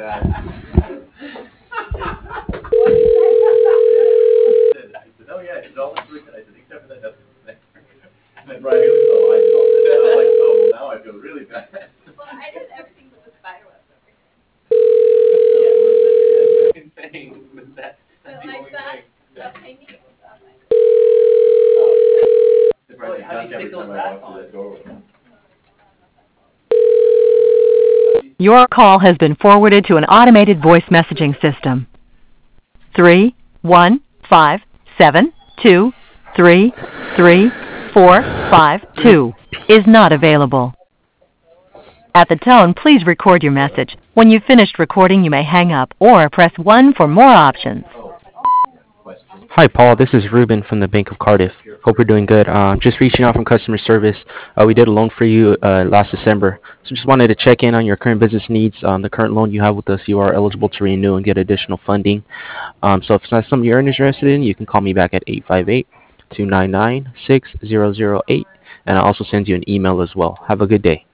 said, oh yeah, it all looks really good. I said, except for that desk in the center. And then Brian goes, oh, I did all that. I was like, oh, well, now I feel really bad. Well, I did everything but the spider webs over here. Yeah, thing, but that's But the like only that thing. stuff I need was up my. Surprised How do you stick those back on? that door with them. Your call has been forwarded to an automated voice messaging system. 31572334552 is not available. At the tone, please record your message. When you've finished recording, you may hang up or press 1 for more options. Hi, Paul. This is Ruben from the Bank of Cardiff. Hope you're doing good. Just reaching out from customer service. We did a loan for you last December. So just wanted to check in on your current business needs. The current loan you have with us, you are eligible to renew and get additional funding. So if it's not something you're interested in, you can call me back at 858-299-6008. And I'll also send you an email as well. Have a good day.